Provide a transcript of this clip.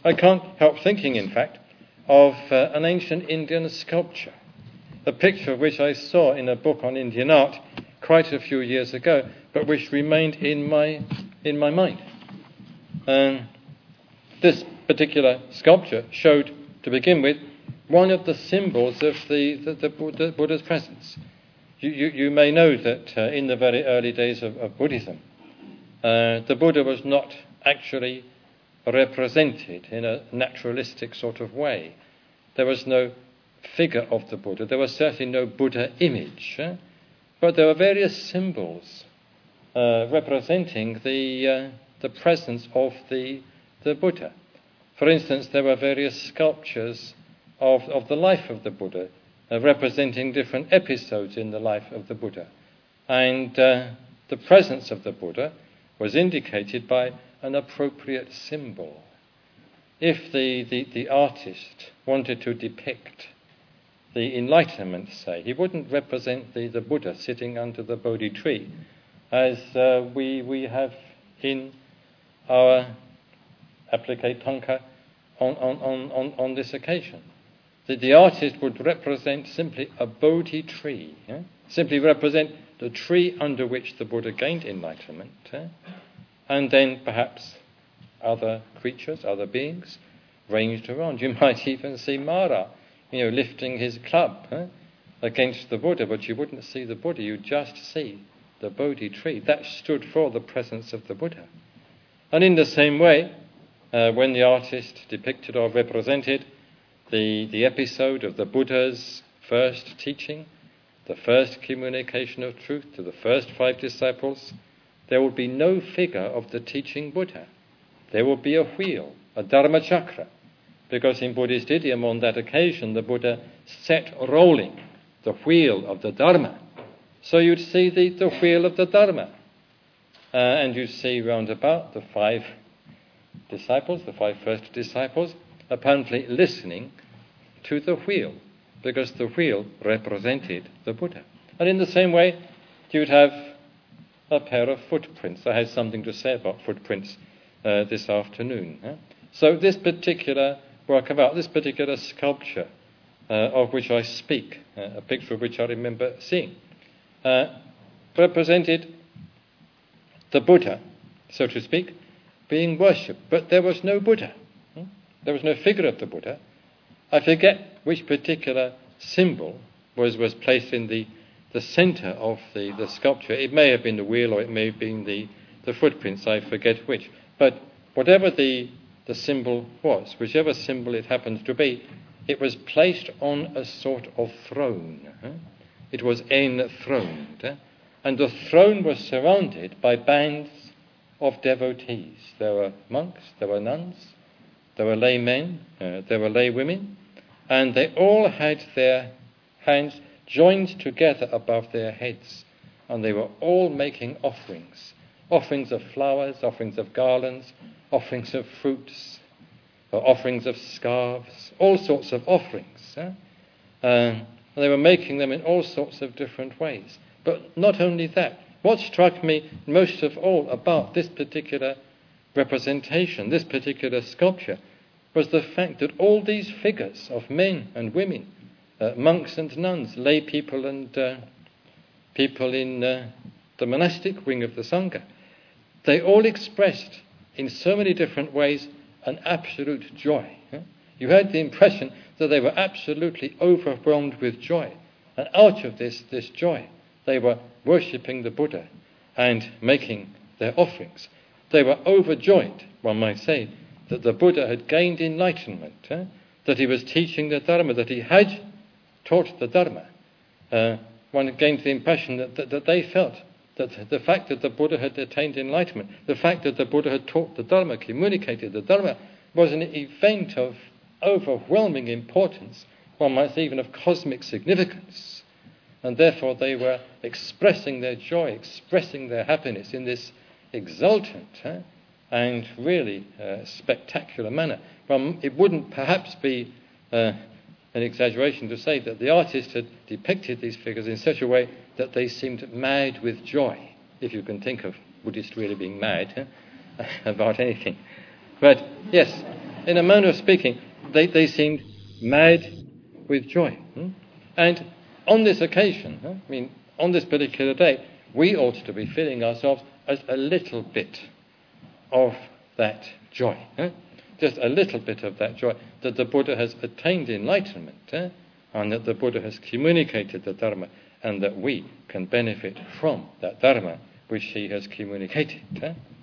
I can't help thinking, in fact, of an ancient Indian sculpture, a picture of which I saw in a book on Indian art quite a few years ago, but which remained in my mind. This particular sculpture showed, to begin with, one of the symbols of the Buddha's presence. You may know that in the very early days of Buddhism, the Buddha was not actually represented in a naturalistic sort of way. There was no figure of the Buddha. There was certainly no Buddha image. But there were various symbols representing the presence of the Buddha. For instance, there were various sculptures of the life of the Buddha, representing different episodes in the life of the Buddha. And the presence of the Buddha was indicated by an appropriate symbol. If the artist wanted to depict the Enlightenment, say, he wouldn't represent the Buddha sitting under the Bodhi tree, as we have in our applique tanka on this occasion. The artist would represent simply a Bodhi tree, simply represent the tree under which the Buddha gained enlightenment, and then perhaps other creatures, other beings ranged around. You might even see Mara, lifting his club against the Buddha, but you wouldn't see the Buddha, you'd just see the Bodhi tree. That stood for the presence of the Buddha. And in the same way, when the artist depicted or represented the episode of the Buddha's first teaching, the first communication of truth to the first 5 disciples, there would be no figure of the teaching Buddha. There would be a wheel, a Dharma chakra, because in Buddhist idiom on that occasion the Buddha set rolling the wheel of the Dharma. So you'd see the wheel of the Dharma. And you see round about the 5 disciples, the 5 first disciples, apparently listening to the wheel, because the wheel represented the Buddha. And in the same way, you'd have a pair of footprints. I had something to say about footprints this afternoon. So this particular work of art, this particular sculpture of which I speak, a picture of which I remember seeing, represented the Buddha, so to speak, being worshipped. But there was no Buddha. There was no figure of the Buddha. I forget which particular symbol was placed in the center of the sculpture. It may have been the wheel or it may have been the footprints, I forget which. But whatever the symbol was, whichever symbol it happened to be, it was placed on a sort of throne. It was enthroned. And the throne was surrounded by bands of devotees. There were monks, there were nuns, there were laymen, there were lay women, and they all had their hands joined together above their heads, and they were all making offerings of flowers, offerings of garlands, offerings of fruits, offerings of scarves, all sorts of offerings. And they were making them in all sorts of different ways. But not only that, what struck me most of all about this particular representation, this particular sculpture, was the fact that all these figures of men and women, monks and nuns, lay people and people in the monastic wing of the Sangha, they all expressed in so many different ways an absolute joy. You had the impression that they were absolutely overwhelmed with joy. And out of this joy, they were worshipping the Buddha and making their offerings. They were overjoyed, one might say, that the Buddha had gained enlightenment, that he was teaching the Dharma, that he had taught the Dharma. One gained the impression that they felt that the fact that the Buddha had attained enlightenment, the fact that the Buddha had taught the Dharma, communicated the Dharma, was an event of overwhelming importance, one might say even of cosmic significance. And therefore they were expressing their joy, expressing their happiness in this exultant and really spectacular manner. Well, it wouldn't perhaps be an exaggeration to say that the artist had depicted these figures in such a way that they seemed mad with joy, if you can think of Buddhists really being mad about anything. But yes, in a manner of speaking, they seemed mad with joy. And on this occasion, on this particular day, we ought to be feeling ourselves as a little bit of that joy. Just a little bit of that joy, that the Buddha has attained enlightenment, and that the Buddha has communicated the Dharma, and that we can benefit from that Dharma which he has communicated.